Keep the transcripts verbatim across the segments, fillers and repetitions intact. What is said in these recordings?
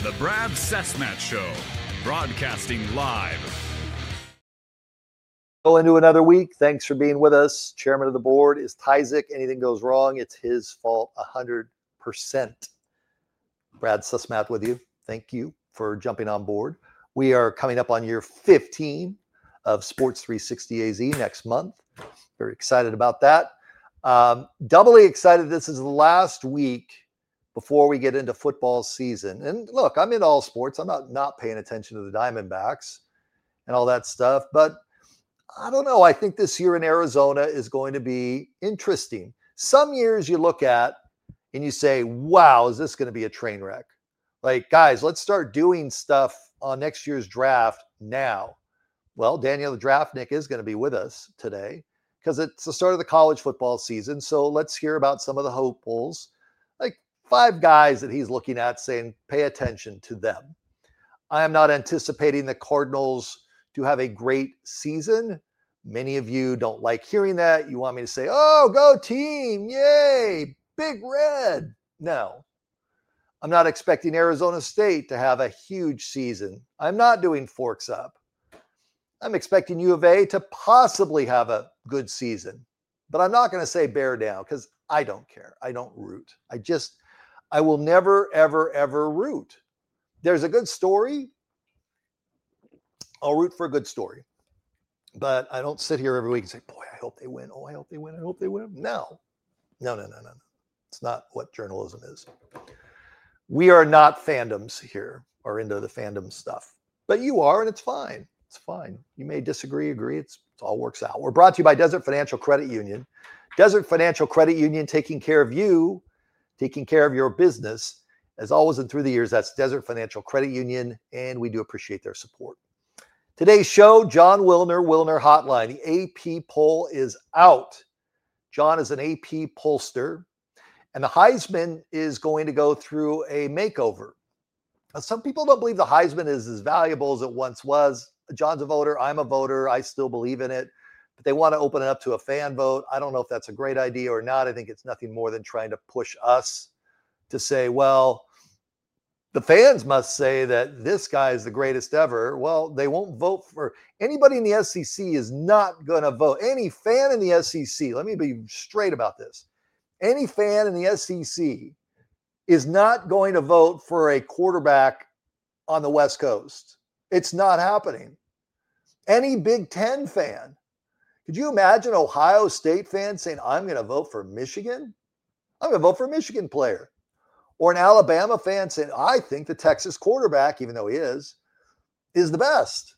The Brad Cessmat Show, broadcasting live. Go into another week. Thanks for being with us. Chairman of the board is Tyzik. Anything goes wrong, it's his fault one hundred percent. Brad Cessmat with you. Thank you for jumping on board. We are coming up on year fifteen of Sports three sixty A Z next month. Very excited about that. Um, doubly excited. This is the last week before we get into football season. And look, I'm in all sports. I'm not not paying attention to the Diamondbacks and all that stuff. But I don't know. I think this year in Arizona is going to be interesting. Some years you look at and you say, wow, is this going to be a train wreck? Like, guys, let's start doing stuff on next year's draft now. Well, Daniel the Draftnik is going to be with us today because it's the start of the college football season. So let's hear about some of the hopefuls. Like five guys that he's looking at saying, pay attention to them. I am not anticipating the Cardinals to have a great season. Many of you don't like hearing that. You want me to say, oh, go team. Yay. Big red. No, I'm not expecting Arizona State to have a huge season. I'm not doing forks up. I'm expecting U of A to possibly have a good season, but I'm not going to say bear down because I don't care. I don't root. I just, I will never, ever, ever root. There's a good story. I'll root for a good story, but I don't sit here every week and say, boy, I hope they win. Oh, I hope they win. I hope they win. No, no, no, no, no, no. It's not what journalism is. We are not fandoms here or into the fandom stuff, but you are, and it's fine. It's fine. You may disagree, agree. It's, it all works out. We're brought to you by Desert Financial Credit Union. Desert Financial Credit Union, taking care of you, taking care of your business. As always and through the years, that's Desert Financial Credit Union, and we do appreciate their support. Today's show, Jon Wilner, Wilner Hotline. The A P poll is out. Jon is an A P pollster, and the Heisman is going to go through a makeover. Now, some people don't believe the Heisman is as valuable as it once was. Jon's a voter. I'm a voter. I still believe in it. But they want to open it up to a fan vote. I don't know if that's a great idea or not. I think it's nothing more than trying to push us to say, well, the fans must say that this guy is the greatest ever. Well, they won't vote for anybody in the S E C is not going to vote. Any fan in the S E C, let me be straight about this. Any fan in the S E C is not going to vote for a quarterback on the West Coast. It's not happening. Any Big Ten fan, could you imagine Ohio State fans saying, I'm going to vote for Michigan? I'm going to vote for a Michigan player. Or an Alabama fan saying, I think the Texas quarterback, even though he is, is the best.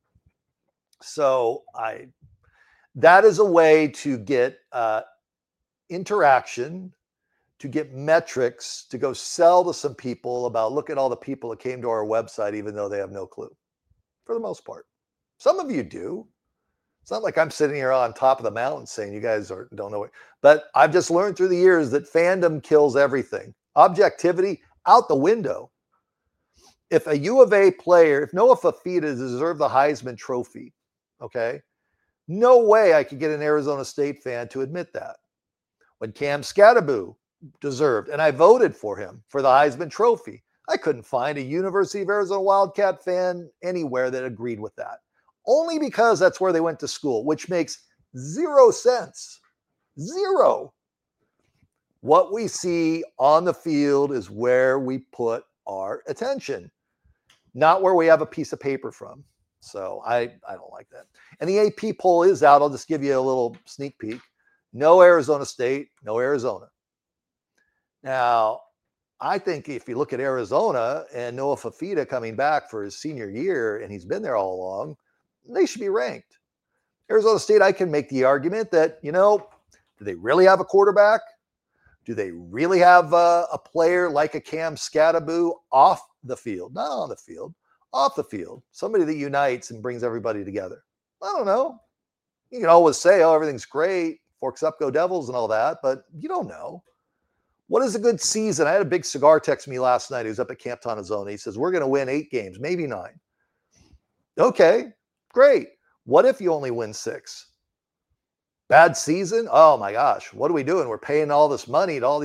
So I, that is a way to get uh, interaction, to get metrics, to go sell to some people about, look at all the people that came to our website, even though they have no clue, for the most part. Some of you do. It's not like I'm sitting here on top of the mountain saying you guys are, don't know it. But I've just learned through the years that fandom kills everything. Objectivity out the window. If a U of A player, if Noah Fafita deserved the Heisman Trophy, okay, no way I could get an Arizona State fan to admit that. When Cam Skattebo deserved, and I voted for him for the Heisman Trophy, I couldn't find a University of Arizona Wildcat fan anywhere that agreed with that. Only because that's where they went to school, which makes zero sense. Zero. What we see on the field is where we put our attention, not where we have a piece of paper from. So I, I don't like that. And the A P poll is out. I'll just give you a little sneak peek. No Arizona State, no Arizona. Now, I think if you look at Arizona and Noah Fafita coming back for his senior year, and he's been there all along, they should be ranked. Arizona State, I can make the argument that, you know, do they really have a quarterback? Do they really have a, a player like a Cam Skattebo off the field? Not on the field, off the field. Somebody that unites and brings everybody together. I don't know. You can always say, oh, everything's great. Forks up, go Devils and all that, but you don't know. What is a good season? I had a big cigar text me last night. He was up at Camp Tonazona. He says, we're going to win eight games, maybe nine. Okay, great. What if you only win six? Bad season? Oh my gosh, what are we doing? We're paying all this money to all these.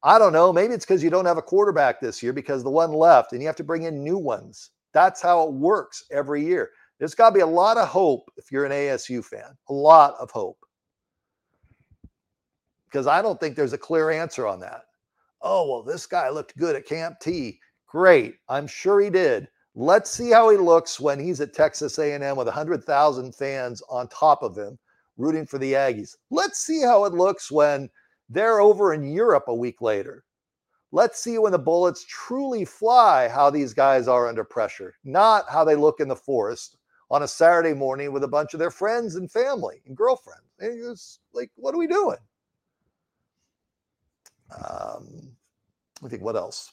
I don't know. Maybe it's because you don't have a quarterback this year because the one left and you have to bring in new ones. That's how it works every year. There's got to be a lot of hope if you're an A S U fan, a lot of hope. Because I don't think there's a clear answer on that. Oh, well, this guy looked good at Camp T. Great. I'm sure he did. Let's see how he looks when he's at Texas A and M with one hundred thousand fans on top of him rooting for the Aggies. Let's see how it looks when they're over in Europe a week later. Let's see when the bullets truly fly how these guys are under pressure, not how they look in the forest on a Saturday morning with a bunch of their friends and family and girlfriends. It's like, what are we doing? Um, I think what else?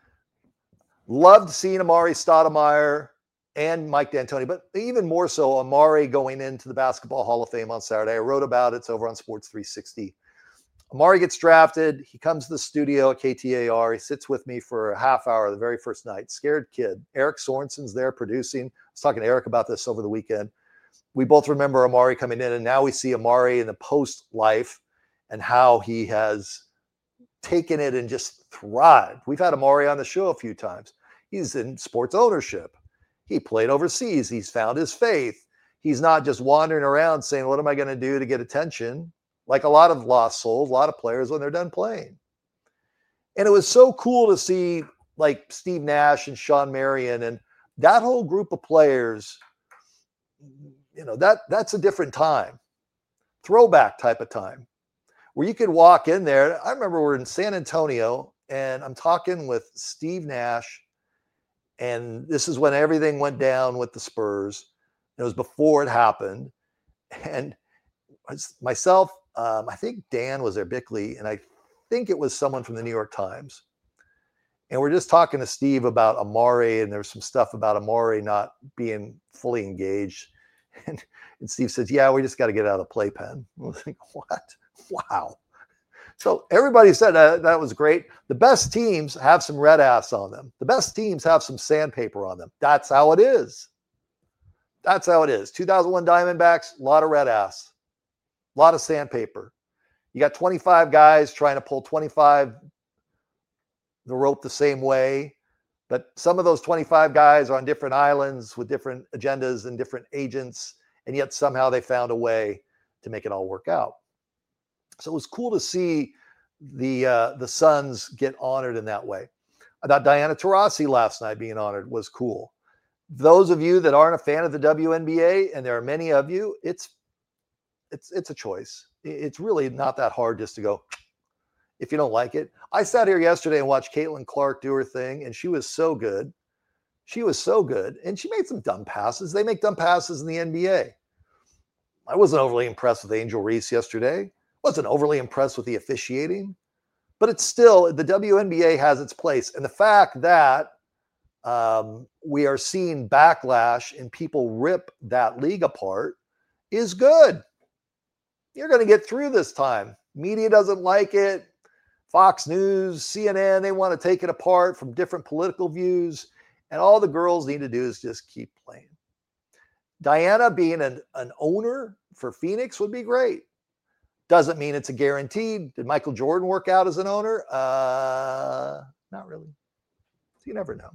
Loved seeing Amari Stoudemire and Mike D'Antoni, but even more so Amari going into the Basketball Hall of Fame on Saturday. I wrote about it. It's over on Sports three sixty. Amari gets drafted. He comes to the studio at K T A R. He sits with me for a half hour the very first night. Scared kid. Eric Sorensen's there producing. I was talking to Eric about this over the weekend. We both remember Amari coming in, and now we see Amari in the post life and how he has taken it and just thrived. We've had Amari on the show a few times. He's in sports ownership. He played overseas. He's found his faith. He's not just wandering around saying, what am I going to do to get attention? Like a lot of lost souls, a lot of players when they're done playing. And it was so cool to see like Steve Nash and Sean Marion and that whole group of players. You know, that that's a different time. Throwback type of time where you could walk in there. I remember we're in San Antonio and I'm talking with Steve Nash. And this is when everything went down with the Spurs. It was before it happened. And myself, um, I think Dan was there, Bickley, and I think it was someone from the New York Times. And we're just talking to Steve about Amari, and there's some stuff about Amari not being fully engaged. And, and Steve says, yeah, we just got to get out of the playpen. I was like, what? Wow. So everybody said uh, that was great. The best teams have some red ass on them. The best teams have some sandpaper on them. That's how it is. That's how it is. two thousand one Diamondbacks, a lot of red ass, a lot of sandpaper. You got twenty-five guys trying to pull twenty-five the rope the same way, but some of those twenty-five guys are on different islands with different agendas and different agents, and yet somehow they found a way to make it all work out. So it was cool to see the uh, the Suns get honored in that way. I thought Diana Taurasi last night being honored was cool. Those of you that aren't a fan of the W N B A, and there are many of you, it's it's it's a choice. It's really not that hard just to go, if you don't like it. I sat here yesterday and watched Caitlin Clark do her thing, and she was so good. She was so good, and she made some dumb passes. They make dumb passes in the N B A. I wasn't overly impressed with Angel Reese yesterday. Wasn't overly impressed with the officiating, but it's still, the W N B A has its place. And the fact that um, we are seeing backlash and people rip that league apart is good. You're going to get through this time. Media doesn't like it. Fox News, C N N, they want to take it apart from different political views. And all the girls need to do is just keep playing. Diana being an, an owner for Phoenix would be great. Doesn't mean it's a guarantee. Did Michael Jordan work out as an owner? Uh, not really. You never know.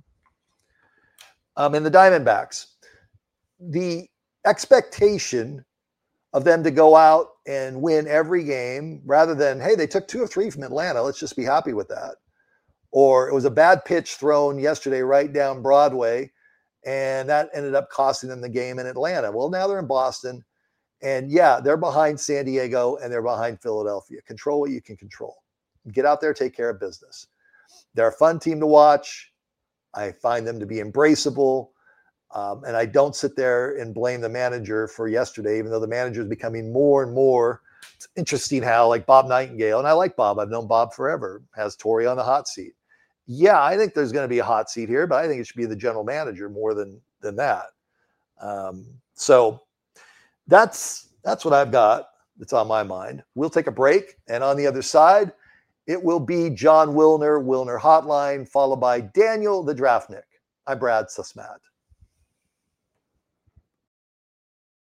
Um, and the Diamondbacks, the expectation of them to go out and win every game rather than, hey, they took two or three from Atlanta. Let's just be happy with that. Or it was a bad pitch thrown yesterday right down Broadway, and that ended up costing them the game in Atlanta. Well, now they're in Boston. And yeah, they're behind San Diego and they're behind Philadelphia. Control what you can control. Get out there, take care of business. They're a fun team to watch. I find them to be embraceable. Um, and I don't sit there and blame the manager for yesterday, even though the manager is becoming more and more. It's interesting how, like Bob Nightingale, and I like Bob, I've known Bob forever, has Torrey on the hot seat. Yeah, I think there's going to be a hot seat here, but I think it should be the general manager more than, than that. Um, so, That's that's what I've got that's on my mind. We'll take a break, and on the other side, it will be John Wilner, Wilner Hotline, followed by Daniel the Draftnik. I'm Brad Susmat.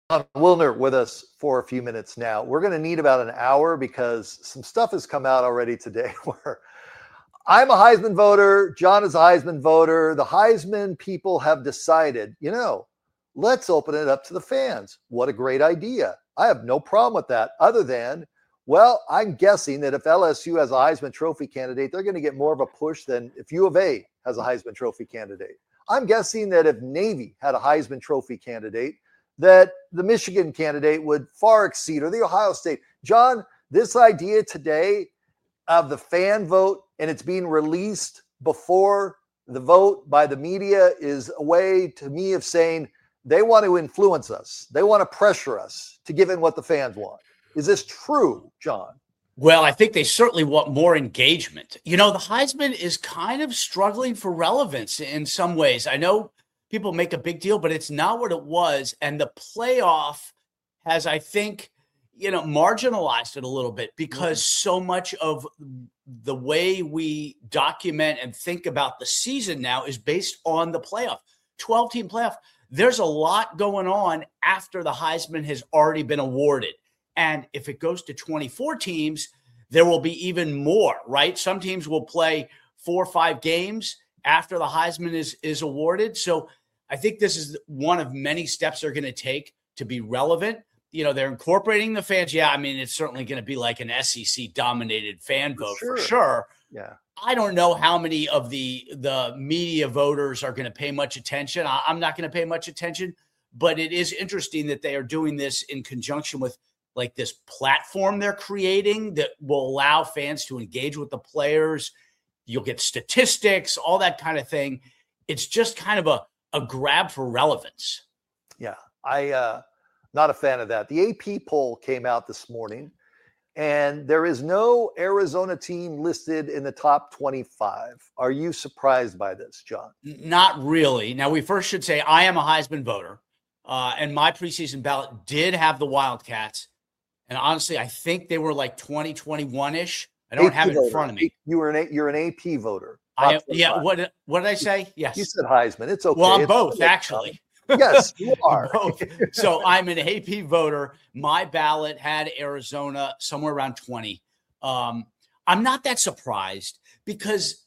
Wilner with us for a few minutes now. We're going to need about an hour because some stuff has come out already today where I'm a Heisman voter. John is a Heisman voter. The Heisman people have decided, you know, let's open it up to the fans. What a great idea. I have no problem with that other than, well, I'm guessing that if L S U has a Heisman Trophy candidate, they're going to get more of a push than if U of A has a Heisman Trophy candidate. I'm guessing that if Navy had a Heisman Trophy candidate, that the Michigan candidate would far exceed, or the Ohio State. John, this idea today of the fan vote, and it's being released before the vote by the media, is a way to me of saying they want to influence us. They want to pressure us to give in what the fans want. Is this true, John? Well, I think they certainly want more engagement. You know, the Heisman is kind of struggling for relevance in some ways. I know people make a big deal, but it's not what it was. And the playoff has, I think, you know, marginalized it a little bit because mm-hmm. so much of the way we document and think about the season now is based on the playoff, twelve-team playoff. There's a lot going on after the Heisman has already been awarded. And if it goes to twenty-four teams, there will be even more, right? Some teams will play four or five games after the Heisman is, is awarded. So I think this is one of many steps they're going to take to be relevant. You know, they're incorporating the fans. Yeah, I mean, it's certainly going to be like an S E C-dominated fan vote for sure. for sure. Yeah. I don't know how many of the, the media voters are going to pay much attention. I, I'm not going to pay much attention, but it is interesting that they are doing this in conjunction with like this platform they're creating that will allow fans to engage with the players. You'll get statistics, all that kind of thing. It's just kind of a, a grab for relevance. Yeah, I uh not a fan of that. The A P poll came out this morning, and there is no Arizona team listed in the top twenty-five. Are you surprised by this, John? Not really. Now, we first should say I am a Heisman voter, uh, and my preseason ballot did have the Wildcats. And honestly, I think they were like twenty, twenty-one-ish. I don't A P have it voter. in front of me. You were an you're an A P voter. I, yeah. What what did I say? Yes. You said Heisman. It's okay. Well, I'm it's both okay. actually. Yes, you are. Both. So I'm an A P voter. My ballot had Arizona somewhere around twenty. Um, I'm not that surprised because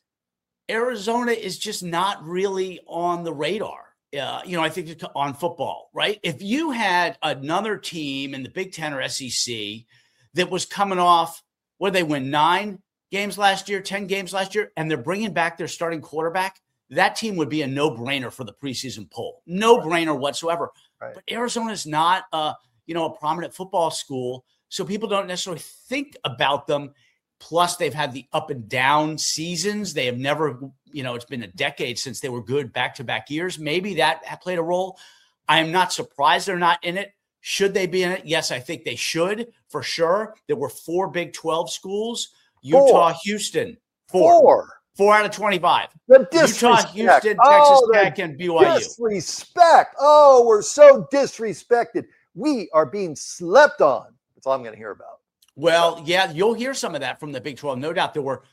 Arizona is just not really on the radar. Uh, you know, I think on football, right? If you had another team in the Big Ten or S E C that was coming off, where they win nine games last year, ten games last year, and they're bringing back their starting quarterback, that team would be a no-brainer for the preseason poll. No-brainer whatsoever. Right. But Arizona is not, a, you know, a prominent football school, so people don't necessarily think about them. Plus, they've had the up and down seasons. They have never, you know, it's been a decade since they were good back-to-back years. Maybe that played a role. I am not surprised they're not in it. Should they be in it? Yes, I think they should, for sure. There were four Big twelve schools. Utah, four. Houston, four. Four. Four out of twenty-five. The disrespect. Utah, Houston, Texas oh, Tech, and B Y U. Disrespect. Oh, we're so disrespected. We are being slept on. That's all I'm going to hear about. Well, yeah, you'll hear some of that from the Big twelve. No doubt there were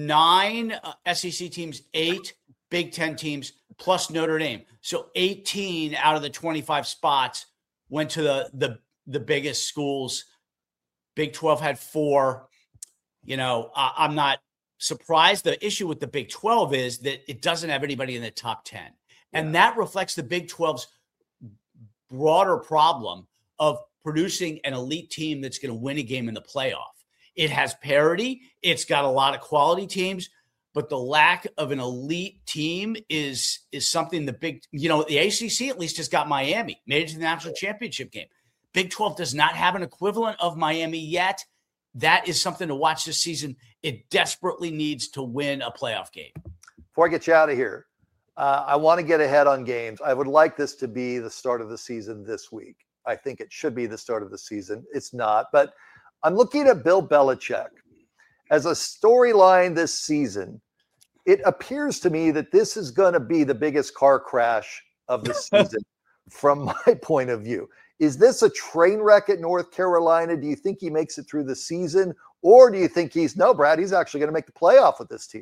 nine uh, S E C teams, eight Big Ten teams, plus Notre Dame. So eighteen out of the twenty-five spots went to the the, the biggest schools. Big twelve had four. You know, uh, I'm not surprised. The issue with the Big twelve is that it doesn't have anybody in the top ten. And yeah. that reflects the Big twelve's broader problem of producing an elite team that's going to win a game in the playoff. It has parity. It's got a lot of quality teams, but the lack of an elite team is, is something the big, you know, the A C C at least has got Miami, made it to the national championship game. Big twelve does not have an equivalent of Miami yet. That is something to watch this season. It desperately needs to win a playoff game. Before I get you out of here, uh, I want to get ahead on games. I would like this to be the start of the season this week. I think it should be the start of the season. It's not, but I'm looking at Bill Belichick as a storyline this season. It appears to me that this is going to be the biggest car crash of the season from my point of view. Is this a train wreck at North Carolina? Do you think he makes it through the season? Or do you think he's, no, Brad, he's actually going to make the playoff with this team?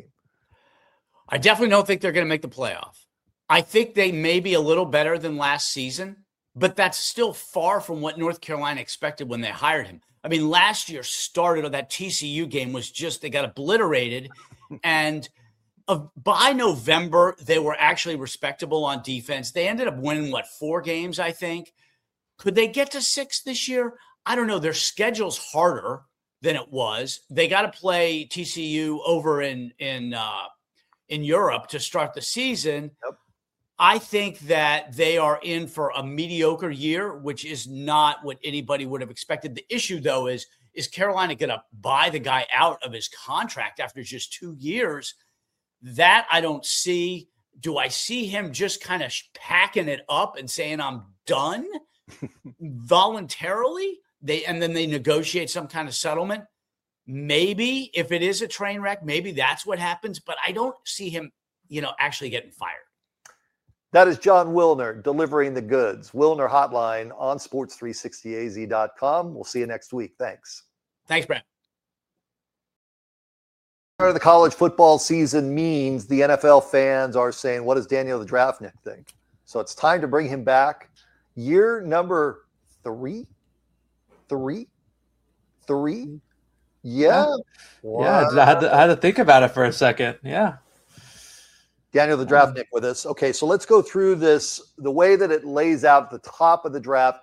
I definitely don't think they're going to make the playoff. I think they may be a little better than last season. but that's still far from what North Carolina expected when they hired him. I mean, last year started on that T C U game was just, they got obliterated. And uh, by November, they were actually respectable on defense. They ended up winning, what, four games, I think. Could they get to six this year? I don't know. Their schedule's harder than it was. They got to play T C U over in, in, uh, in Europe to start the season. Yep. I think that they are in for a mediocre year, which is not what anybody would have expected. The issue, though, is, is Carolina going to buy the guy out of his contract after just two years? That I don't see. Do I see him just kind of packing it up and saying, I'm done voluntarily? They and then they negotiate some kind of settlement. Maybe if it is a train wreck, maybe that's what happens. But I don't see him, you know, actually getting fired. That is Jon Wilner delivering the goods. Wilner Hotline on sports three sixty A Z dot com. We'll see you next week. Thanks. Thanks, Brad. Part of the college football season means the N F L fans are saying, what does Daniel the Draftnik think? So it's time to bring him back. Year number three? Three? Three? Yeah. Wow. Yeah, I had, to, I had to think about it for a second. Yeah. Daniel the Draftnik with us. Okay, so let's go through this. The way that it lays out at the top of the draft,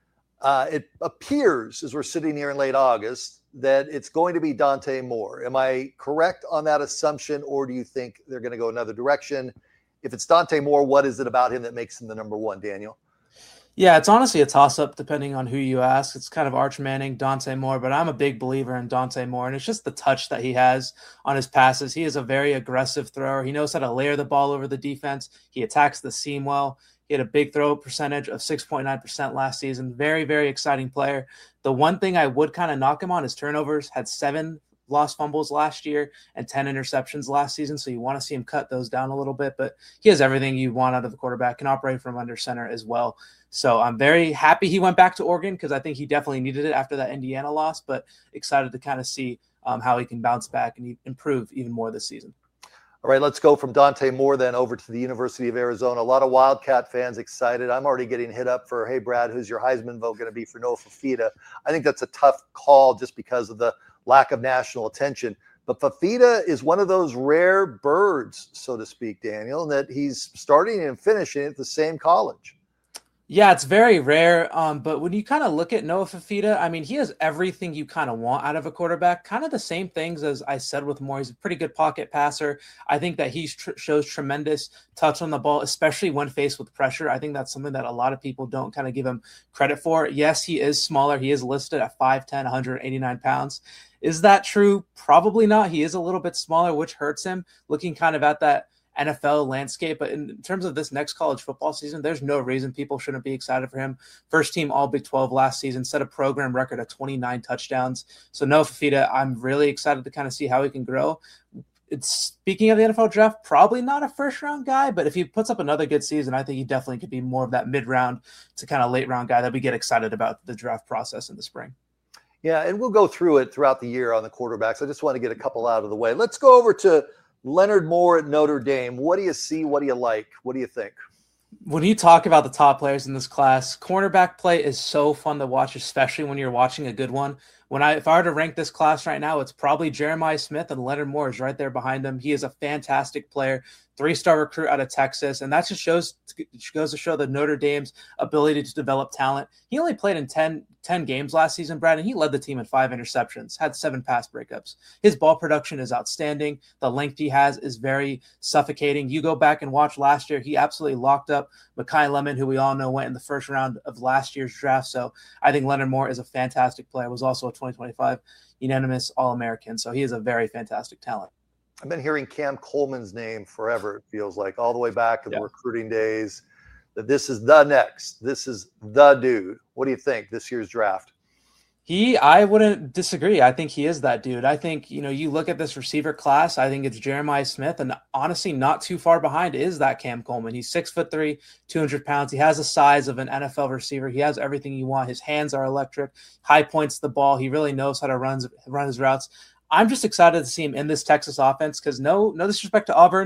uh, it appears, as we're sitting here in late August, that it's going to be Dante Moore. Am I correct on that assumption, or do you think they're going to go another direction? If it's Dante Moore, what is it about him that makes him the number one, Daniel? Yeah, it's honestly a toss-up depending on who you ask. It's kind of Arch Manning, Dante Moore, but I'm a big believer in Dante Moore, and it's just the touch that he has on his passes. He is a very aggressive thrower. He knows how to layer the ball over the defense. He attacks the seam well. He had a big throw percentage of six point nine percent last season. Very, very exciting player. The one thing I would kind of knock him on is turnovers. Had seven lost fumbles last year and ten interceptions last season. So you want to see him cut those down a little bit, but he has everything you want out of the quarterback, can operate from under center as well. So I'm very happy he went back to Oregon because I think he definitely needed it after that Indiana loss, but excited to kind of see um, how he can bounce back and improve even more this season. All right, let's go from Dante Moore then over to the University of Arizona. A lot of Wildcat fans excited. I'm already getting hit up for, hey, Brad, who's your Heisman vote going to be for Noah Fifita? I think that's a tough call just because of the lack of national attention. But Fifita is one of those rare birds, so to speak, Daniel, that he's starting and finishing at the same college. Yeah, it's very rare. Um, but when you kind of look at Noah Fifita, I mean, he has everything you kind of want out of a quarterback. Kind of the same things as I said with Moore. He's a pretty good pocket passer. I think that he tr- shows tremendous touch on the ball, especially when faced with pressure. I think that's something that a lot of people don't kind of give him credit for. Yes, he is smaller. He is listed at five ten, one hundred eighty-nine pounds. Is that true? Probably not. He is a little bit smaller, which hurts him looking kind of at that N F L landscape. But in terms of this next college football season, there's no reason people shouldn't be excited for him. First team all Big twelve last season, set a program record of twenty-nine touchdowns. So Noah Fifita, I'm really excited to kind of see how he can grow. It's speaking of the N F L draft, probably not a first round guy, but if he puts up another good season, I think he definitely could be more of that mid round to kind of late round guy that we get excited about the draft process in the spring. Yeah, and we'll go through it throughout the year on the quarterbacks. I just want to get a couple out of the way. Let's go over to Leonard Moore at Notre Dame. What do you see? What do you like? What do you think? When you talk about the top players in this class, cornerback play is so fun to watch, especially when you're watching a good one. When I, if I were to rank this class right now, it's probably Jeremiah Smith, and Leonard Moore is right there behind him. He is a fantastic player, three-star recruit out of Texas, and that just shows goes to show the Notre Dame's ability to develop talent. He only played in ten, ten games last season, Brad, and he led the team in five interceptions, had seven pass breakups. His ball production is outstanding. The length he has is very suffocating. You go back and watch last year, he absolutely locked up Mekhi Lemon, who we all know went in the first round of last year's draft. So I think Leonard Moore is a fantastic player. Was also a twenty twenty-five unanimous All-American. So he is a very fantastic talent. I've been hearing Cam Coleman's name forever, it feels like, all the way back to the yeah. recruiting days, that this is the next. This is the dude. What do you think this year's draft? He, I wouldn't disagree. I think he is that dude. I think, you know, you look at this receiver class, I think it's Jeremiah Smith, and honestly, not too far behind is that Cam Coleman. He's six foot three, two hundred pounds. He has the size of an N F L receiver. He has everything you want. His hands are electric, high points the ball. He really knows how to run, run his routes. I'm just excited to see him in this Texas offense because no, no disrespect to Auburn,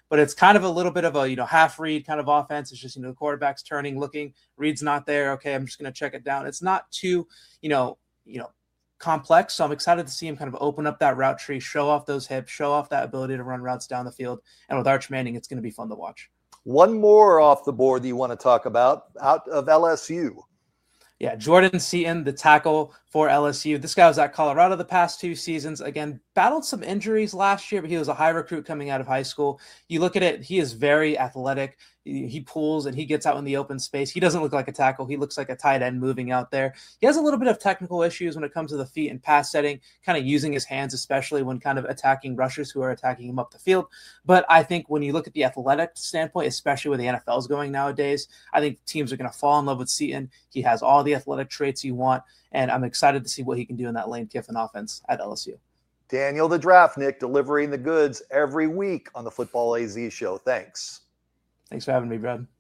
but it's kind of a little bit of a, you know, half read kind of offense. It's just, you know, the quarterback's turning, looking, read's not there. Okay, I'm just going to check it down. It's not too, you know, you know, complex. So I'm excited to see him kind of open up that route tree, show off those hips, show off that ability to run routes down the field. And with Arch Manning, it's going to be fun to watch. One more off the board that you want to talk about out of L S U. Yeah, Jordan Seaton, the tackle for L S U. This guy was at Colorado the past two seasons. Again, battled some injuries last year, but he was a high recruit coming out of high school. You look at it, he is very athletic. He pulls and he gets out in the open space. He doesn't look like a tackle. He looks like a tight end moving out there. He has a little bit of technical issues when it comes to the feet and pass setting, kind of using his hands, especially when kind of attacking rushers who are attacking him up the field. But I think when you look at the athletic standpoint, especially where the N F L is going nowadays, I think teams are going to fall in love with Seaton. He has all the athletic traits you want, and I'm excited to see what he can do in that Lane Kiffin offense at L S U. Daniel the Draftnik delivering the goods every week on the Football A Z show. Thanks. Thanks for having me, Brad.